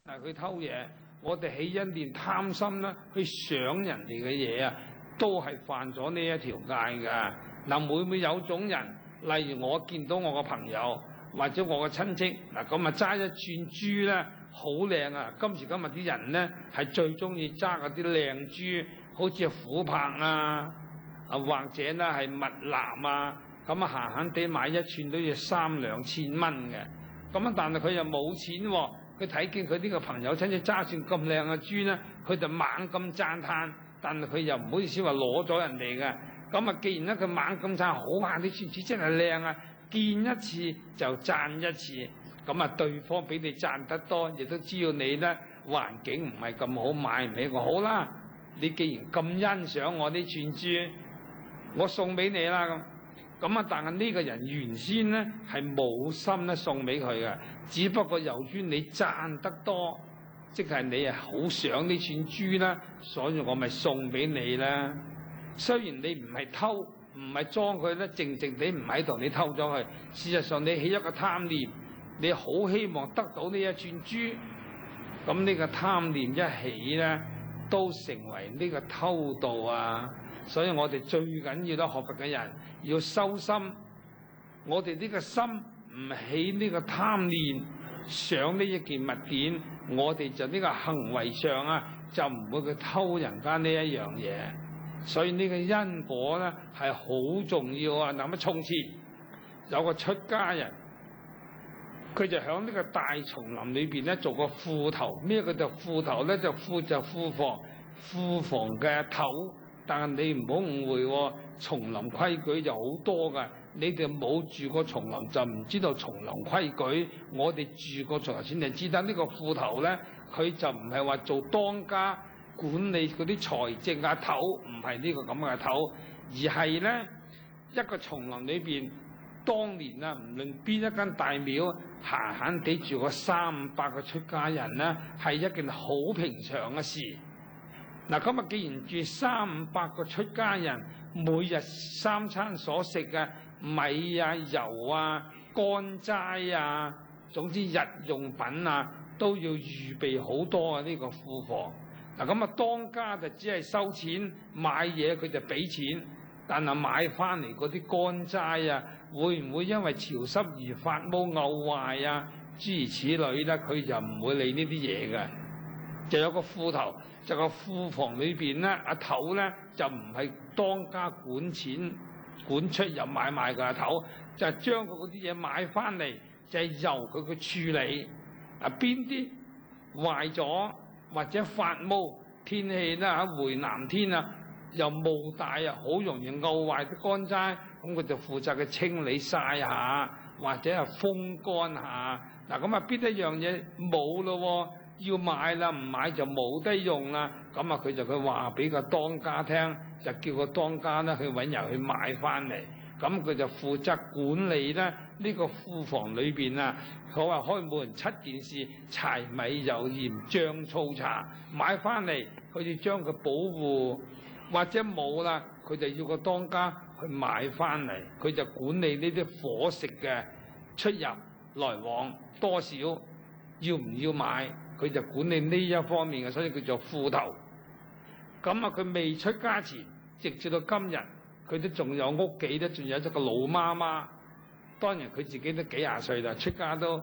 但係佢偷嘢，我哋起一念貪心啦，去想人哋嘅嘢啊，都係犯咗呢一條戒㗎。嗱，會唔會有種人，例如我見到我個朋友或者我個親戚，嗱咁啊揸一串珠咧，好靚啊！今時今日啲人咧係最中意揸嗰啲靚珠，好似琥珀啊，或者咧係蜜蠟啊，咁啊閒閒地買一串都要3、2千蚊嘅。咁啊，但係佢又冇錢喎，佢睇見佢呢個朋友親戚揸串咁靚嘅珠咧，佢就猛咁讚歎，但係佢又唔好意思話攞咗人哋嘅。咁啊，既然咧佢猛咁讚，好啊，呢串珠真係靚啊，見一次就讚一次。咁啊，對方俾你讚得多，亦都知道你咧環境唔係咁好，買唔起我好啦。你既然咁欣賞我呢串珠，我送俾你啦咁。咁啊，但係呢個人原先咧係冇心咧送俾佢嘅，只不過由於你讚得多，即係你係好想呢串珠啦，所以我咪送俾你啦。雖然你唔係偷，唔係裝佢咧，靜靜地唔喺度，你偷咗佢。事實上你起一個貪念。你好希望得到呢一串珠，咁呢個貪念一起咧，都成為呢個偷盜啊！所以我哋最緊要咧，學佛嘅人要修心。我哋呢個心唔起呢個貪念，想呢一件物件，我哋就呢個行為上啊，就唔會去偷人家呢一樣嘢。所以呢個因果咧係好重要啊！嗱，乜從前有個出家人。佢就喺呢個大叢林裏邊咧做個庫頭，咩叫做庫頭咧？就庫房，庫房嘅頭。但係你唔好誤會喎，叢林規矩就好多㗎。你哋冇住過叢林就唔知道叢林規矩。我哋住過叢林先至知得呢個庫頭咧，佢就唔係話做當家管理嗰啲財政啊頭，唔係呢個咁嘅頭，而係咧一個叢林裏邊。當年啊，唔論邊一間大廟，閒閒地住個300個出家人咧，係一件好平常嘅事。嗱，今日既然住300個出家人，每日3餐所食嘅米啊、油啊、乾齋啊，總之日用品啊，都要預備好多啊！呢個庫房。嗱，咁啊，當家就只係收錢買嘢，佢就俾錢，但係買翻嚟嗰啲乾齋啊。會唔會因為潮濕而發毛漚壞啊？諸如此類咧，佢就唔會理呢啲嘢嘅。就有個庫頭，就個庫房裏邊咧，阿頭咧就唔係當家管錢管出入買賣嘅阿頭，就係將佢嗰啲嘢買翻嚟，就係由佢去處理。啊，邊啲壞咗或者發毛，天氣啦嚇回南天啊，又霧大啊，好容易漚壞啲乾齋。咁佢就負責去清理曬下，或者係風乾下。嗱，咁啊，邊一樣嘢冇咯？要買啦，唔買就冇得用啦。咁啊，佢就佢話俾個當家聽，就叫個當家咧去揾人去買翻嚟。咁佢就負責管理咧呢個庫房裏邊啊。佢話開門7件事：柴米油鹽醬醋茶，買翻嚟佢就將佢保護，或者冇啦，佢就要個當家。去買翻嚟，佢就管理呢啲伙食嘅出入來往多少，要唔要買，佢就管理呢一方面嘅，所以叫做庫頭。咁啊，佢未出家前，直至到今日，佢都仲有屋企咧，仲有一個老媽媽。當然佢自己都幾廿歲啦，出家都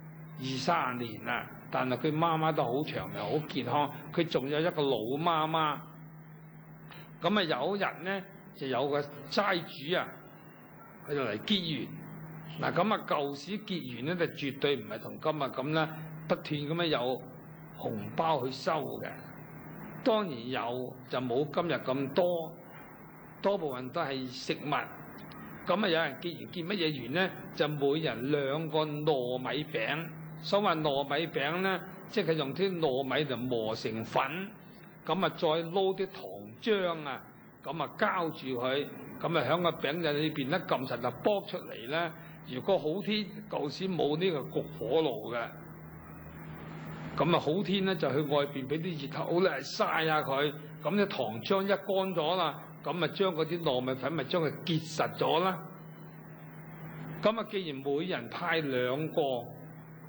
20-30年啦，但係佢媽媽都好長命、好健康。佢仲有一個老媽媽。咁啊，有日咧。就有個齋主啊，佢就嚟結緣。嗱，咁啊，舊時結緣咧就絕對唔係同今日咁啦，不斷咁樣有紅包去收嘅。當然有，就冇今日咁多，多部分都係食物。咁啊，有人結緣結乜嘢緣咧？就每人2個糯米餅。所謂糯米餅咧，即係用啲糯米就磨成粉，咁啊再撈啲糖漿啊。咁啊，膠住佢，咁啊喺個餅仔裏邊咧撳實就卜出嚟咧。如果好天，舊時冇呢個焗火爐嘅，咁啊好天咧就去外邊俾啲熱頭咧曬下佢。咁啲糖漿一乾咗啦，咁啊將嗰啲糯米粉咪將佢結實咗啦。咁啊，既然每人派2個，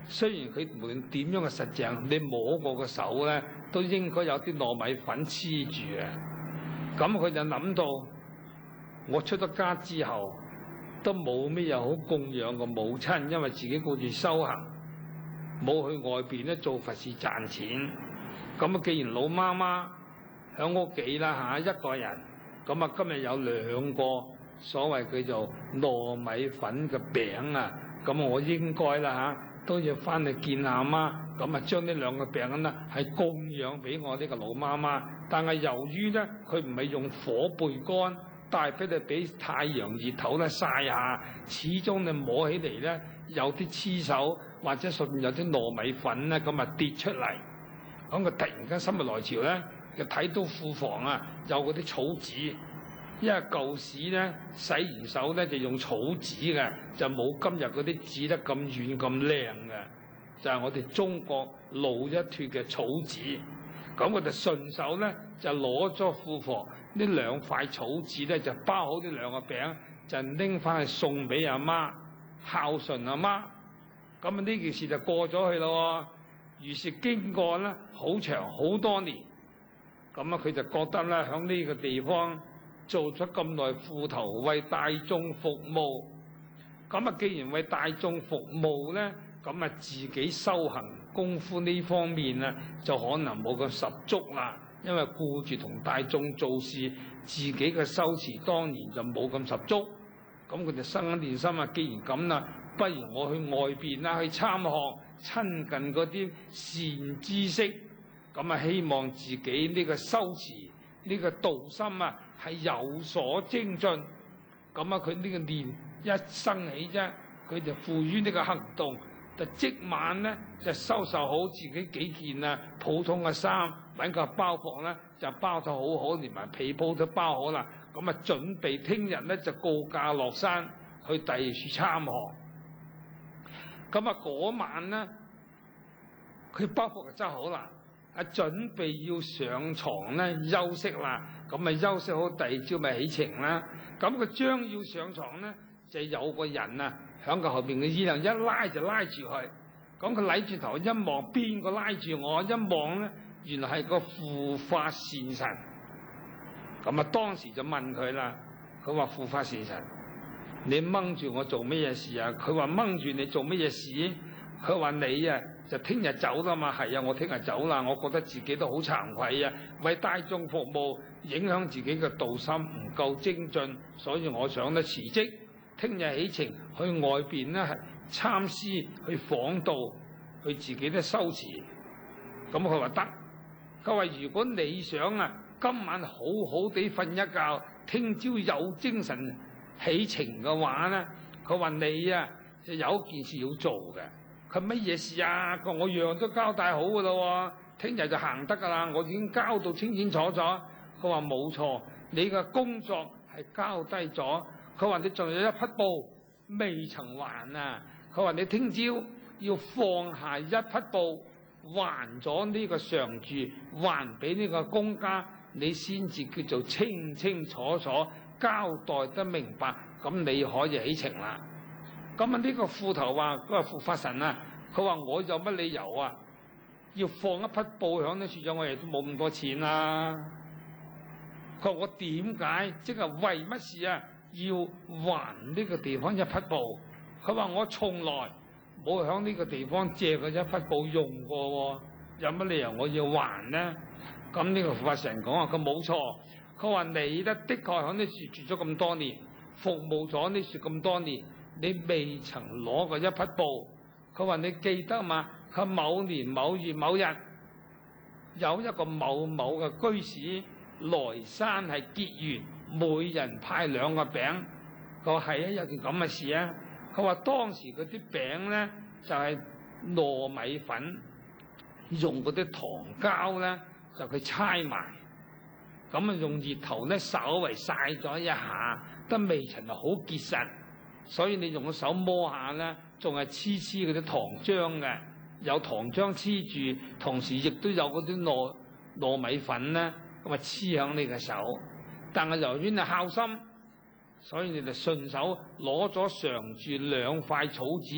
雖然佢無論點樣嘅實淨，你摸過個手咧，都應該有啲糯米粉黐住嘅。咁佢就諗到，我出咗家之後，都冇咩又好供養個母親，因為自己顧住修行，冇去外邊咧做佛事賺錢。咁啊，既然老媽媽喺屋企啦嚇，一個人，咁啊今日有2個所謂叫做糯米粉嘅餅啊，咁我應該啦嚇，都要翻去見阿媽，咁啊將呢2個餅咧係供養俾我呢個老媽媽。但係由於咧佢唔係用火焙乾，帶俾你俾太陽熱頭咧曬下，始終你摸起嚟咧有啲黐手，或者上面有啲糯米粉咧咁啊跌出嚟。咁佢突然間心血來潮咧，就睇到庫房啊有嗰啲草紙，因為舊時咧洗完手咧就用草紙嘅，就冇今日嗰啲紙得咁軟咁靚嘅，就係我哋中國老一脱嘅草紙。咁我就順手咧就攞咗庫房呢2塊草紙咧，就包好呢2個餅，就拎翻去送俾阿媽孝順阿媽。咁啊呢件事就過咗去咯。於是經過咧好長好多年，咁啊佢就覺得咧喺呢個地方做咗咁耐庫頭，為大眾服務。咁啊既然為大眾服務咧，咁啊自己修行功夫呢方面啊就可能冇咁十足啦，因為顧住同大眾做事，自己嘅修持當然就冇咁十足。咁佢就生一念心啊，既然咁啦，不如我去外邊啦，去參學。親近嗰啲善知識，咁啊希望自己呢個修持呢個道心啊係有所精進。咁啊佢呢個念一生起啫，佢就付於呢個行動，就即晚咧就收拾好自己幾件啊普通嘅衫，揾個包袱咧就包得好好，連埋被鋪都包好啦。咁啊準備聽日咧就告假落山去第二處參學。咁啊嗰晚咧，佢包袱就執好啦，準備要上床咧休息啦。咁啊休息好，第二朝咪起程啦。咁佢將要上床咧，就有個人啊響佢後邊嘅衣領一拉就拉住佢。咁佢擸住頭一望，邊個拉住我？一望咧，原來係個護法善神。咁啊當時就問佢啦，佢話護法善神，你掹住我做乜嘢事啊？佢話掹住你做乜嘢事？佢話你啊就聽日走啦嘛。係啊，我聽日走啦。我覺得自己都好慚愧啊，為大眾服務，影響自己嘅道心唔夠精進，所以我想咧辭職，聽日起程去外邊咧係參師去訪道，去自己咧修持。咁佢話得。佢話如果你想啊今晚好好地瞓一覺，聽朝有精神起程嘅話咧，佢話你啊就有一件事要做嘅。佢乜嘢事啊？佢話我樣都交代好噶啦，聽日就行得噶啦，我已經交到清清楚楚。佢話冇錯，你嘅工作係交低咗。佢話你仲有一匹布未曾還啊。佢話你聽朝要放下一匹布，還咗呢個常住，還俾呢個公家，你先至叫做清清楚楚交代得明白，咁你可以起程啦。咁啊呢個斧頭話，嗰個護法神啊，佢話我有乜理由啊要放一匹布響呢處咗，我亦都冇咁多錢啦。佢話我點解即係為乜事啊要還呢個地方一匹布？佢話我從來冇響呢個地方借過一匹布用過，有乜理由我要還呢？咁呢個護法神講話佢冇錯，佢話你咧的確響呢處住咗咁多年，服務咗呢處咁多年，你未曾攞過一匹布。佢話你記得嘛？佢某年某月某日有一個某某嘅居士來山係結緣，每人派2個餅。佢話係啊，有件咁嘅事啊。佢話當時嗰啲餅咧就係糯米粉，用嗰啲糖膠咧就佢猜埋，咁啊用熱頭咧稍為曬咗一下，都未曾係好結實。所以你用個手摸下咧，仲係黐嗰啲糖漿嘅，有糖漿黐住，同時亦都有嗰啲糯米粉咧，咁啊黐響你嘅手。但係由於你孝心，所以你就順手攞咗常住2塊草紙啊，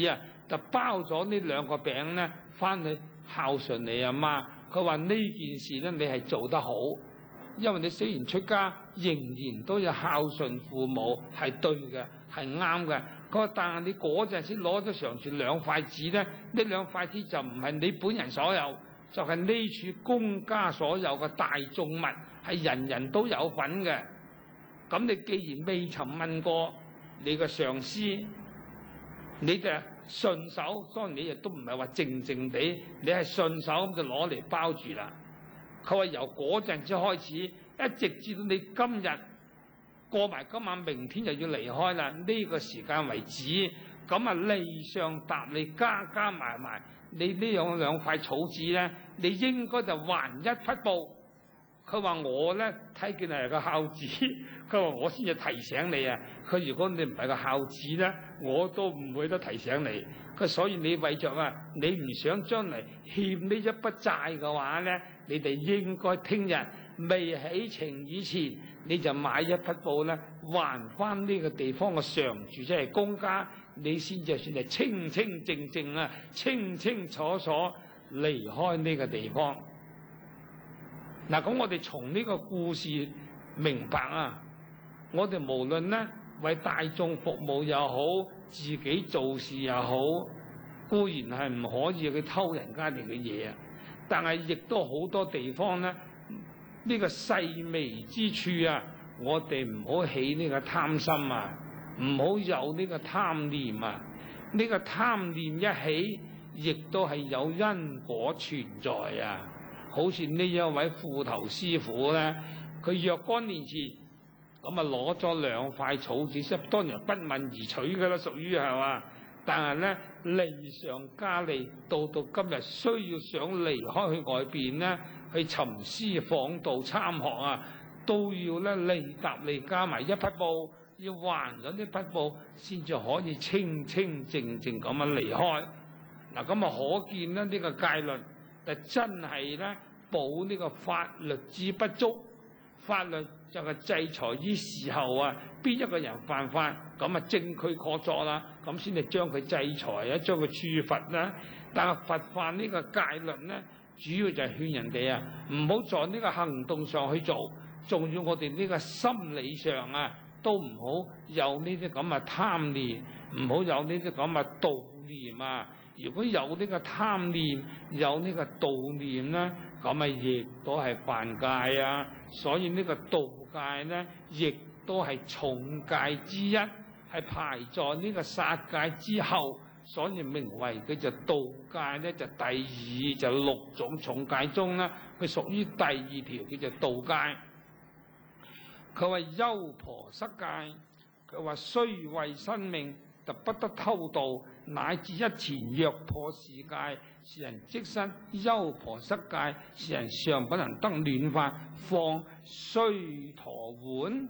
就包咗呢2個餅咧，翻去孝順你阿媽。佢話呢件事咧，你係做得好，因為你雖然出家，仍然都有孝順父母，係對嘅，係啱嘅。佢話但係你嗰陣時攞咗上住2筷子咧，呢2筷子就唔係你本人所有，就係呢處公家所有嘅大眾物，係人人都有份嘅。咁你既然未曾問過你個上司，你就順手，當然你亦都唔係話靜靜地，你係順手咁就攞嚟包住啦。佢話由嗰陣之開始，一直至到你今日過埋今晚，明天就要離開啦。呢個時間為止，咁啊利上搭利，加加埋埋，你呢2塊草紙咧，你應該就還1匹布。佢話我咧睇見係個孝子，佢話我先至提醒你啊。佢如果你唔係個孝子咧，我都唔會得提醒你。佢所以你為着啊，你唔想將來欠呢一筆債嘅話咧，你哋應該聽日未起程以前，你就買1匹布咧，還翻呢個地方嘅常住，即係公家，你先至算係清清靜靜啊，清清楚楚離開呢個地方。嗱，咁我哋從呢個故事明白啊，我哋無論咧為大眾服務又好，自己做事又好，固然係唔可以去偷人家哋嘅嘢啊，但係亦都好多地方咧，呢個細微之處啊，我哋唔好起呢個貪心啊，唔好有呢個貪念啊，呢個貪念一起，亦都係有因果存在啊。好似呢一位斧頭師傅咧，佢若干年前咁啊攞咗2塊草紙，當然不問而取嘅啦，屬於係嘛？但係咧利上加利，到今日需要想離開去外邊咧，去尋師訪道參學啊，都要咧利搭利加埋1匹布，要還咗呢匹布先至可以清清靜靜咁樣離開。嗱，咁啊可見咧呢個戒律。就真係咧補呢個法律之不足，法律就係制裁於時候啊，邊一個人犯法，咁啊證據確鑿啦，咁先至將佢制裁啊，將佢處罰啦。但係罰犯呢個戒律咧，主要就係勸人哋啊，唔好在呢個行動上去做，仲要我哋呢個心理上啊，都唔好有呢啲咁嘅貪念，唔好有呢啲咁嘅妒念啊。如果有呢個貪念，有呢個妒念咧，咁啊亦都係犯戒啊。所以呢個盜戒咧，亦都係重戒之一，係排在呢個殺戒之後。所以名為佢就盜戒咧，就第2就6種重戒中咧，佢屬於第2條叫做盜戒。佢話優婆塞戒，佢話雖為生命，就不得偷盜，乃至一錢若破是戒，是人即身優婆塞戒，是人尚不能得暖飯，況須陀洹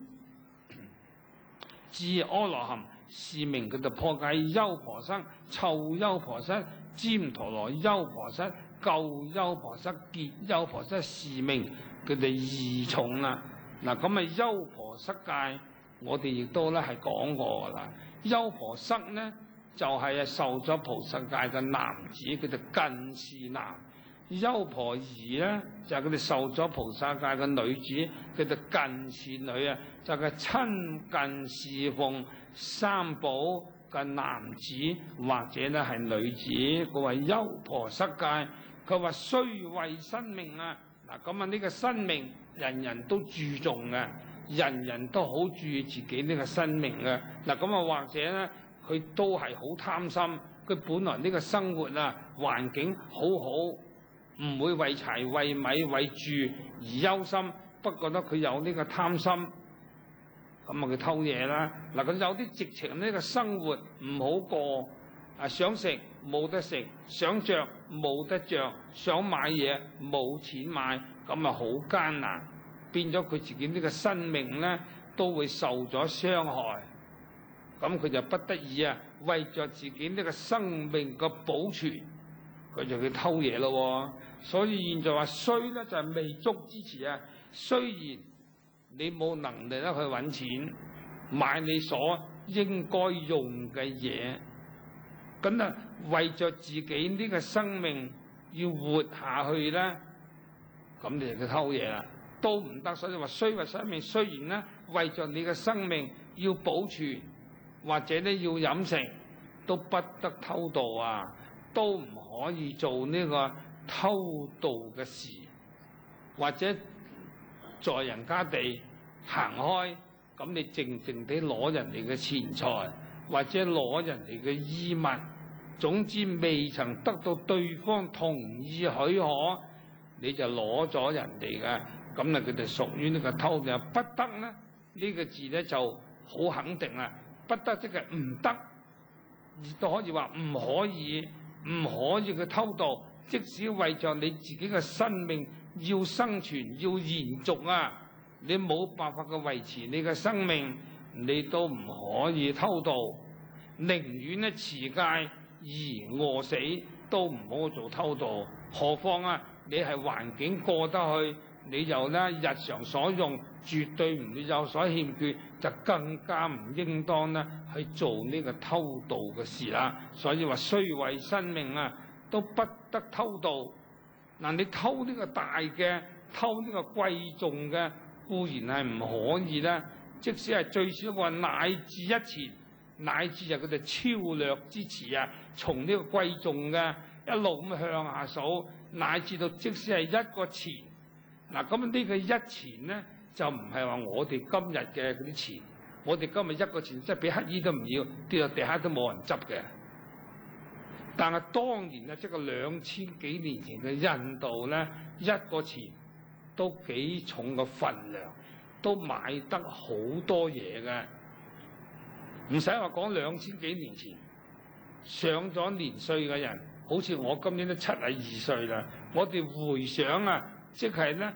至阿羅漢，是名佢就破戒優婆塞、臭優婆塞、旃陀羅優婆塞、垢優婆塞、潔優婆塞，是名佢哋2重啦。嗱，咁啊優婆塞戒，我哋亦都咧係講過噶啦。優婆塞咧就係受咗菩薩戒嘅男子，佢就近事男；優婆夷咧就係佢哋受咗菩薩戒嘅女子，佢就近事女啊，就係親近侍奉三寶嘅男子或者咧係女子。佢話優婆塞戒，佢話雖為生命啊，嗱咁啊呢個生命人人都注重嘅。人人都好注意自己呢個生命嘅。嗱，咁啊或者咧佢都係好貪心，佢本來呢個生活啊環境好好，唔會為柴為米為住而憂心，不過咧佢有呢個貪心，咁啊佢偷嘢啦。嗱，佢有啲直情呢個生活唔好過，啊想食冇得食，想着冇得着，想買嘢冇錢買，咁啊好艱難。變咗佢自己呢個生命咧，都會受咗傷害。咁佢就不得已啊，為着自己呢個生命嘅保存，佢就去偷嘢咯。所以現在話衰咧就係未足之詞啊。雖然你冇能力咧去揾錢買你所應該用嘅嘢， 咁啊為咗自己呢個生命要活下去咧，咁你就偷嘢啦，都唔得。所以話雖為生命，雖然咧為咗你嘅生命要保存，或者咧要飲食，都不得偷盜啊，都唔可以做呢個偷盜嘅事，或者在人家地行開，咁你靜靜地攞人哋嘅錢財，或者攞人哋嘅衣物，總之未曾得到對方同意許可，你就攞咗人哋嘅，咁啊佢哋屬於呢個偷嘅。不得呢，呢個字咧就好肯定啦，不得即係唔得，亦都可以話唔可以，唔可以去偷盜。即使為咗你自己嘅生命要生存要延續啊，你冇辦法去維持你嘅生命，你都唔可以偷盜，寧願咧持戒而餓死，都唔好做偷盜。何況啊，你係環境過得去，你又咧日常所用，絕對唔會有所欠缺，就更加唔應當咧去做呢個偷盜嘅事啦。所以話雖為生命啊，都不得偷盜。嗱，你偷呢個大嘅，偷呢個貴重嘅，固然係唔可以啦。即使係最少話乃至一錢，乃至就佢哋超略之詞啊，從呢個貴重嘅一路咁向下數，乃至到即使係一個錢。嗱，咁呢個一錢咧，就唔係話我哋今日嘅嗰啲錢，我哋今日一個錢即係俾乞兒都唔要，跌落地下都冇人執嘅。但係當年啊，即係2000幾年前嘅印度咧，一個錢都幾重嘅份量，都買得好多嘢嘅。唔使話講2000幾年前上咗年歲嘅人，好似我今年都72歲啦。我哋回想啊，即係咧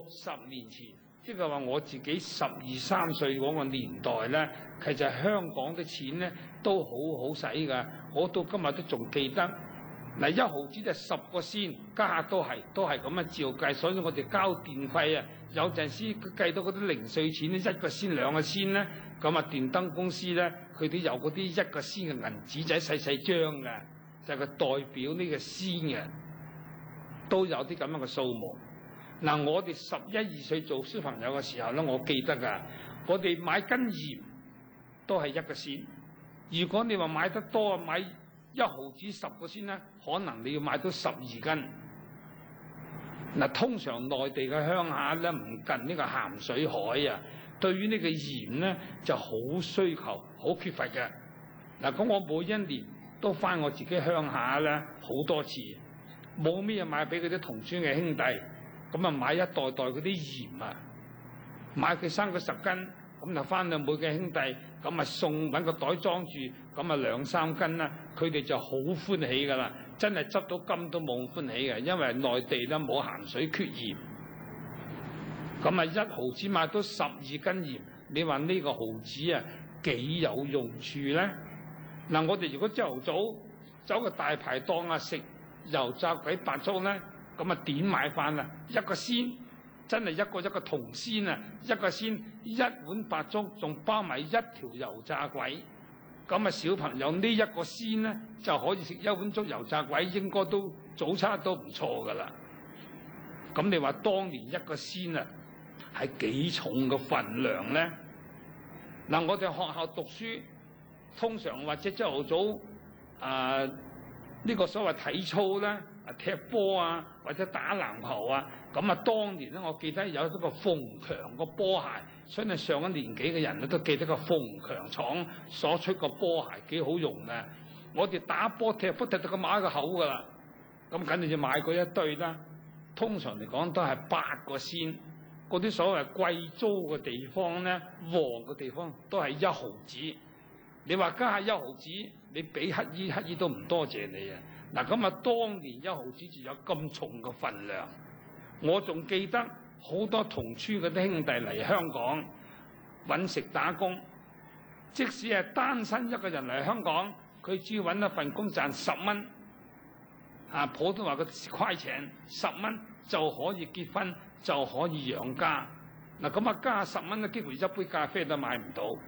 60年前，即係話我自己12、13歲嗰個年代咧，其實香港啲錢咧都好好使㗎。我到今日都仲記得，嗱1毫子就10個仙，家都係咁樣照計。所以我哋交電費啊，有陣時計到嗰啲零碎錢咧，1個仙2個仙咧，咁啊電燈公司咧，佢哋有嗰啲1個仙嘅銀紙仔細細張嘅，就係佢代表呢個仙嘅，都有啲咁樣嘅數目。嗱，我哋11、12歲做小朋友嘅時候咧，我記得㗎，我哋買斤鹽都係1個仙。如果你話買得多，買1毫子10個仙咧，可能你要買到12斤。嗱，通常內地嘅鄉下咧唔近呢個鹹水海啊，對於呢個鹽咧就好需求、好缺乏嘅。嗱，咁我每一年都返我自己鄉下咧好多次，冇咩買俾嗰啲同村嘅兄弟，咁啊買一袋袋嗰啲鹽啊，買佢3個10斤。咁就翻到每個兄弟，咁啊送揾個袋裝住，咁啊2、3斤啦，佢哋就好歡喜噶啦，真係執到金都冇歡喜嘅，因為內地咧冇鹹水缺鹽，咁啊1毫子買到12斤鹽，你話呢個毫子啊幾有用處咧？嗱，我哋如果朝頭早走個大排檔啊食油炸鬼白粥咧，咁啊點買飯啊？1個仙。真係一個銅仙啊！1個仙1碗白粥，仲包埋1條油炸鬼。咁啊，小朋友呢1個仙咧就可以食1碗粥油炸鬼，應該都早餐都唔錯噶啦。咁你話當年1個仙啊，係幾重嘅份量咧？嗱，我哋學校讀書，通常或者朝頭早呢個所謂體操咧，踢波啊，或者打籃球啊。咁啊，當年咧，我記得有一個鳳強個波鞋，相信上咗年紀嘅人咧都記得個鳳強廠所出個波鞋幾好用嘅。我哋打波踢波踢到個馬個口噶啦，咁梗係要買過一對啦。通常嚟講都係8個仙，嗰啲所謂貴租嘅地方咧，旺嘅地方都係1毫子。你話加1毫子，你俾乞兒，乞兒都唔多謝你啊！嗱，咁啊，當年1毫子就有咁重嘅份量。我仲記得好多同村嗰啲兄弟嚟香港揾食打工，即使係單身一個人嚟香港，佢只要揾一份工賺10蚊，普通話嘅虧錢10蚊就可以結婚，就可以養家。嗱，咁啊加10蚊咧，幾乎一杯咖啡都買唔到。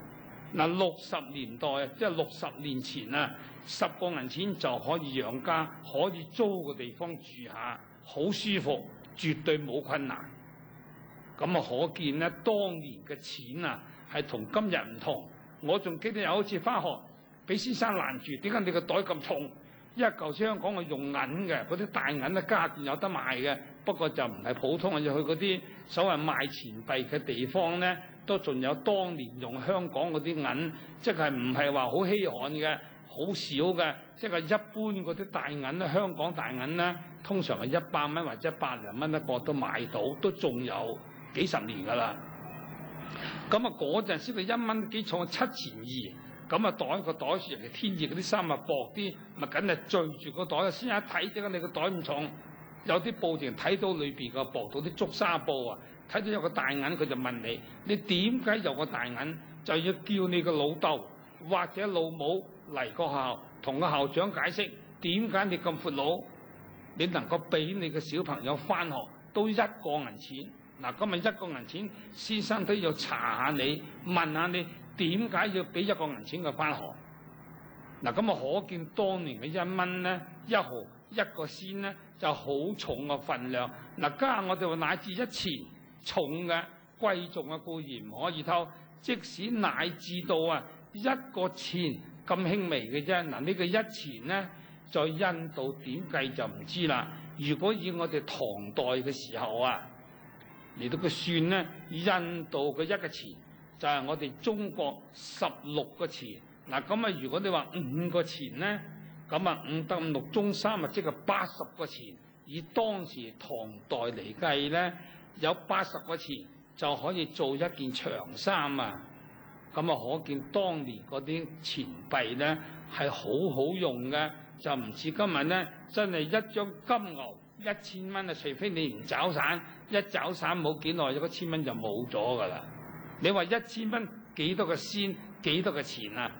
嗱，60年代即係60年前啊，10個銀錢就可以養家，可以租個地方住下，好舒服，絕對冇困難。咁啊，可見咧，當年嘅錢啊，係同今日唔同。我仲記得有一次返學，俾先生攔住，點解你個袋咁重？因為舊時香港係用銀嘅，嗰啲大銀咧家電有得賣嘅，不過就唔係普通嘅，要去嗰啲所謂賣錢幣嘅地方咧，都仲有當年用香港嗰啲銀，即係唔係話好稀罕嘅，好少嘅，即係一般嗰啲大銀咧，香港大銀咧，通常係100蚊或者100零蚊一個都買到，都仲有幾十年㗎啦。咁啊，嗰陣時佢1蚊幾重，7錢2。咁啊，袋個袋住人哋天熱嗰啲衫啊薄啲，咪梗係墜住個袋。先一睇點解你個袋咁重？有啲報紙睇到裏邊個薄到啲竹紗布啊，睇到有個大銀，佢就問你：你點解有個大銀？就要叫你個老豆或者老母嚟個校，同個校長解釋點解你咁闊佬，你能夠俾你個小朋友返學都1個銀錢。嗱，今日1個銀錢，先生都要查下你，問下你。點解要俾1個銀錢佢返學？嗱，咁啊，可見當年嘅1蚊咧、1毫、1個仙咧，就好重嘅份量。嗱，加上我哋話乃至1錢重嘅貴重嘅固然唔可以偷，即使乃至到1個錢咁輕微嘅啫。嗱，呢個1錢咧，在印度點計就唔知啦。如果以我哋唐代嘅時候嚟到佢算咧，印度嘅1個錢。就係我哋中國16個錢。嗱，咁啊，如果你話5個錢咧，咁啊5得5 6中3即係80個錢。以當時唐代嚟計咧，有80個錢就可以做一件長衫啊！咁啊，可見當年嗰啲錢幣咧係好好用嘅，就唔似今日咧，真係一張金牛1000蚊啊！除非你唔找散，一找散冇幾耐，嗰1000蚊就冇咗㗎啦。你話1000蚊幾多個仙，幾多個錢啊？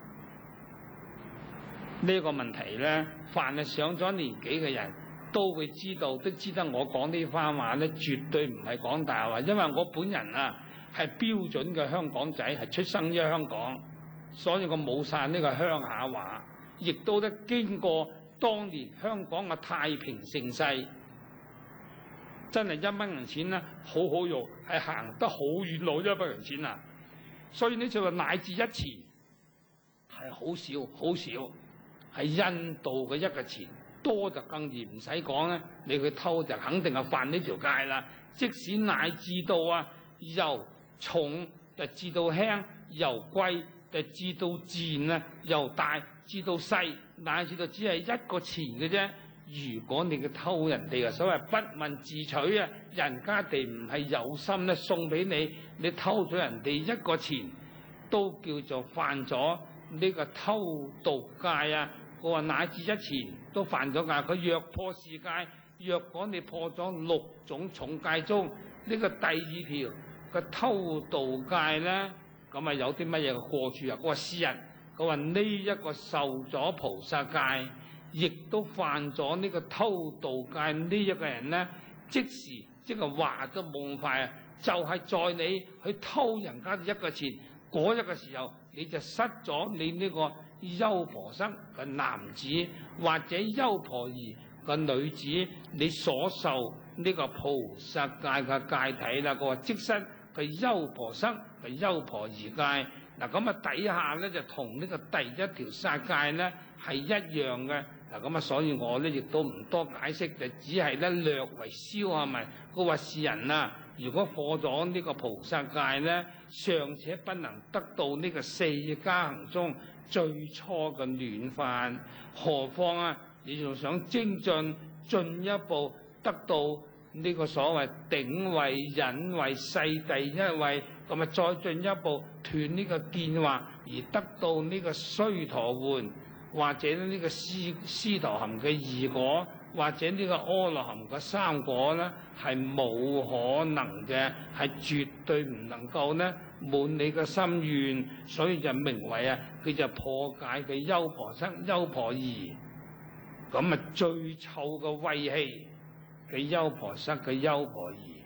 呢個問題咧，凡係上咗年紀嘅人都會知道，都知得我講呢番話咧，絕對唔係講大話，因為我本人係標準嘅香港仔，係出生於香港，所以我冇晒呢個鄉下話，亦都咧經過當年香港嘅太平盛世。真係1蚊銀錢咧，好好用，係行得好遠路1蚊銀錢啊！所以呢就話乃至1錢係好少好少，係印度嘅1個錢，多就更易唔使講咧。你去偷就肯定係犯呢條戒啦。即使乃至到由重就至到輕，由貴就至到賤由大至到細，乃至到只係1個錢嘅啫。如果你嘅偷人哋所謂不問自取人家哋唔係有心咧送俾你，你偷咗人哋1個錢，都叫做犯咗呢個偷盜戒。我話乃至1錢都犯咗戒。佢若破4戒，若果你破咗6種重戒中，呢個第2條嘅偷盜戒咧，咁有啲乜嘢嘅過處啊？我話詩人，佢話呢一個受咗菩薩戒，亦都犯咗呢個偷盜戒。呢一個人咧，即時即係話都冇咁快就係在你去偷人家1個錢嗰一個時候，你就失咗你呢個優婆塞嘅男子或者優婆夷嘅女子，你所受呢個菩薩戒嘅戒體啦。佢話即失佢優婆塞嘅優婆夷戒。嗱，咁底下咧就同呢個第1條殺戒咧係一樣嘅。嗱，咁所以我咧亦都唔多解釋，就只係咧略為消係咪？佢話世人如果破咗呢個菩薩戒咧，尚且不能得到呢個4加行中最初嘅暖飯，何況你仲想精進進一步得到呢個所謂頂位、忍位、世第1位，咁再進一步斷呢個見惑，而得到呢個須陀洹或者呢個斯陀含嘅2果，或者呢個阿羅含嘅3果咧，係冇可能嘅，係絕對唔能夠咧滿你嘅心願，所以就名為佢就破解嘅優婆塞、優婆夷。咁最臭嘅穢氣嘅優婆塞嘅優婆夷，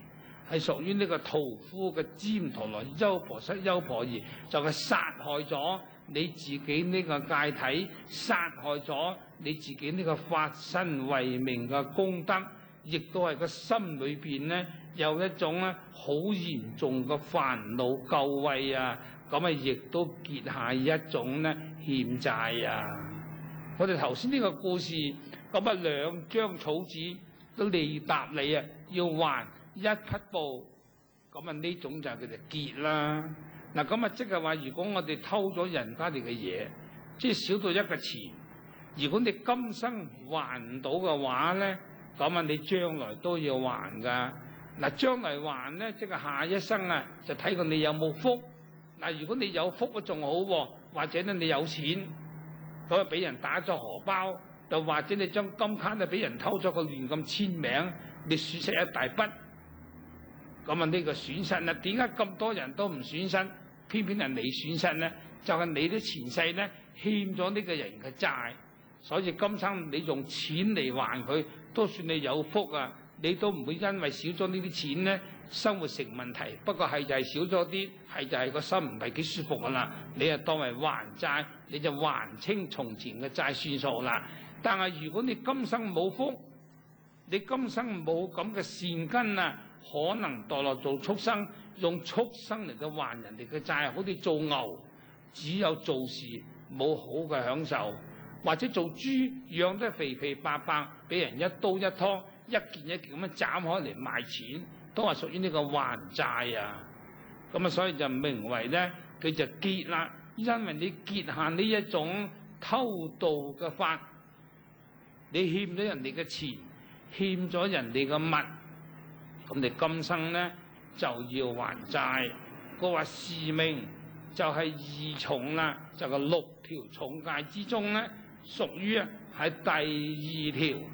係屬於呢個屠夫嘅旃陀羅優婆塞優婆夷，就係殺害咗你自己呢個戒體，殺害咗你自己呢個發身為名嘅功德，亦都係個心裏邊咧有一種咧好嚴重嘅煩惱垢穢啊，咁啊亦都結下一種咧欠債啊。我哋頭先呢個故事，咁啊兩張草紙都利答你啊，要還一匹布，咁啊呢種就係佢哋結啦。嗱咁啊即係話，如果我哋偷咗人家哋嘅嘢，即係少到一個錢，如果你今生還唔到嘅話咧，咁啊你將來都要還噶。嗱將來還咧，即係下一生啊，就睇過你有冇福。嗱如果你有福啊仲好喎，或者咧你有錢，咁啊俾人打咗荷包，又或者你張金卡啊俾人偷咗個亂咁簽名，你損失一大筆。咁啊呢個損失啊，點解咁多人都唔損失，偏偏係你損失咧？就係你啲前世咧欠咗呢個人嘅債，所以今生你用錢嚟還佢，都算你有福啊！你都唔會因為少咗呢啲錢咧，生活成問題。不過係就係少咗啲，係就係個心唔係幾舒服噶啦。你就當為還債，你就還清從前嘅債算數啦。但係如果你今生冇福，你今生冇咁嘅善根啊，可能墮落做畜生，用畜生嚟到還人哋嘅債，好似做牛，只有做事冇好嘅享受，或者做豬養得肥肥白白，俾人一刀一拖，一件一件咁樣斬開嚟賣錢，都係屬於呢個還債啊。咁啊，所以就名為咧，佢就結啦，因為你結下呢一種偷盜嘅法，你欠咗人哋嘅錢，欠咗人哋嘅物，咁你今生咧就要還債。佢話是命就係二重啦，就係六條重戒之中咧，屬於啊係第二條。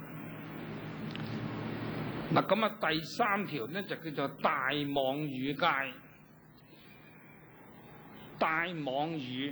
嗱咁啊，第三條咧就叫做大妄語戒。大妄語，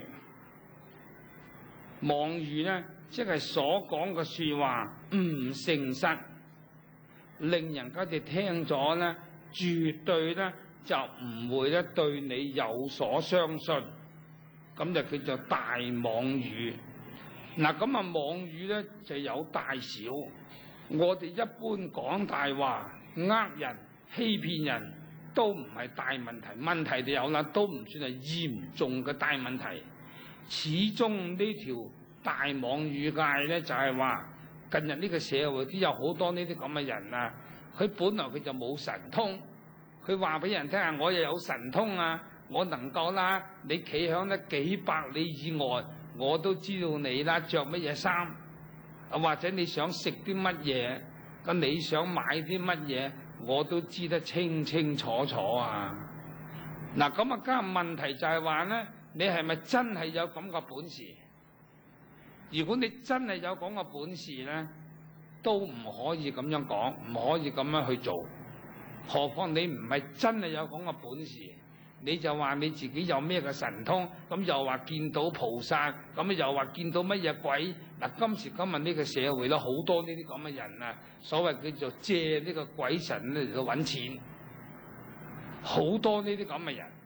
妄語咧，即係所講嘅説話唔誠實，令人家哋聽咗咧，絕對咧就唔會咧對你有所相信，咁就叫做大妄語。嗱咁啊，妄語咧就有大小。我哋一般講大話、呃人、欺騙人都唔係大問題，問題就有啦，都唔算係嚴重嘅大問題。始終呢條大妄語戒咧，就係話近日呢個社會都有好多呢啲咁嘅人啊，佢本來佢就冇神通，佢話俾人聽啊，我又有神通啊，我能夠啦，你企響得幾百里以外，我都知道你啦，着乜嘢衫。啊，或者你想食啲乜嘢，咁你想買啲乜嘢，我都知得清清楚楚啊！嗱，咁啊，家問題就係話咧，你係咪真係有咁個本事？如果你真係有咁個本事咧，都唔可以咁樣講，唔可以咁樣去做。何況你唔係真係有咁個本事，你就話你自己有咩嘅神通，咁又話見到菩薩，咁又話見到乜嘢鬼？嗱，今時今日呢個社會咧，好多呢啲咁嘅人啊，所謂叫做借呢個鬼神咧嚟到揾錢，好多呢啲咁嘅人。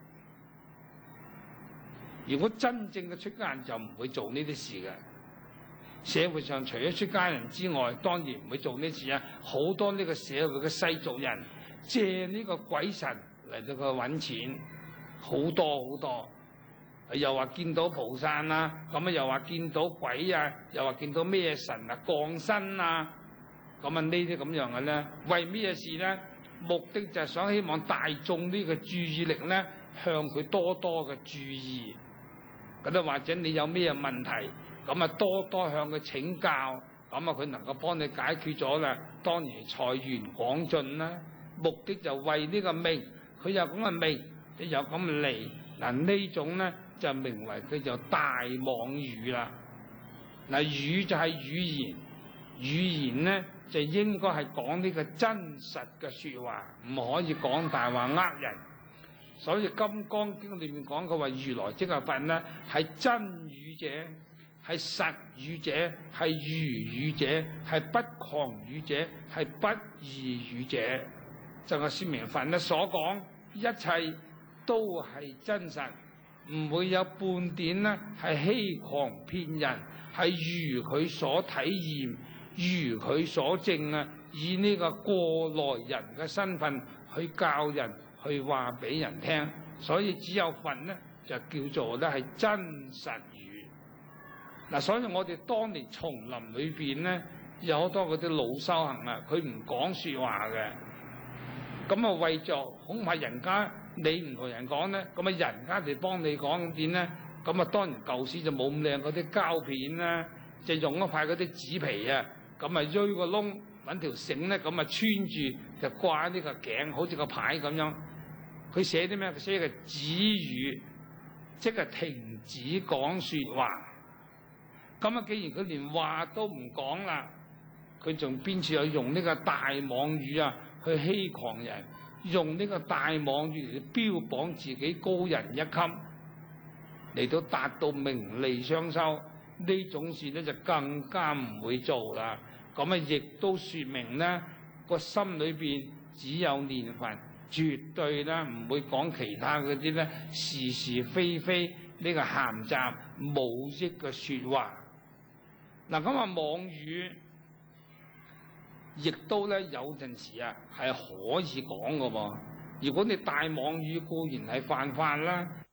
如果真正嘅出家人就唔會做呢啲事嘅。社會上除咗出家人之外，當然唔會做呢啲事啊。好多呢個社會嘅世俗人借呢個鬼神嚟到去揾錢，好多好多。又話見到菩薩啦，咁啊又話見到鬼啊，又話見到咩神啊降身啊，咁啊呢啲咁樣嘅咧，為咩事咧？目的就係想希望大眾呢個注意力咧，向佢多多嘅注意。咁啊或者你有咩問題，咁啊多多向佢請教，咁啊佢能夠幫你解決咗啦，當然財源廣進啦。目的就為呢個命，佢有咁嘅命，你有咁嘅利。嗱呢種咧就名為佢就大妄語啦。嗱語就係語言，語言咧就應該係講呢個真實嘅説話，唔可以講大話呃人。所以《金剛經》裏面講嘅話，如來即係佛咧，係真語者，係實語者，係如語者，係不誑語者，係不異語者。 就係說明佛呢所講一切都係真實，唔會有半點呢係欺誑騙人，係如佢所體驗，如佢所證啊，以呢個過來人嘅身份去教人，去話俾人聽。所以只有佛呢就叫做咧係真實語。嗱，所以我哋當年叢林裏邊呢，有好多嗰啲老修行啊，佢唔講説話嘅。咁啊，為咗恐怕人家你唔同人講咧，咁啊人家哋幫你講點咧？咁啊當然舊時就冇咁靚嗰啲膠片啦，就用一塊嗰啲紙皮啊，咁啊鋥個窿揾條繩咧，咁啊穿住就掛呢個頸，好似個牌咁樣。佢寫啲咩？佢寫嘅止語，即係停止講説話。咁啊，既然佢連話都唔講啦，佢仲邊處有用呢個大妄語啊？去欺誑人，用呢個大妄語嚟標榜自己高人一級，嚟到達到名利雙收，呢種事咧就更加唔會做啦。咁啊，亦都説明咧個心裏邊只有念佛，絕對咧唔會講其他嗰啲咧是是非非呢個鹹雜冇益嘅説話。嗱，咁啊妄語。亦都咧有陣時啊係可以講嘅喎。如果你大妄語固然係犯法啦。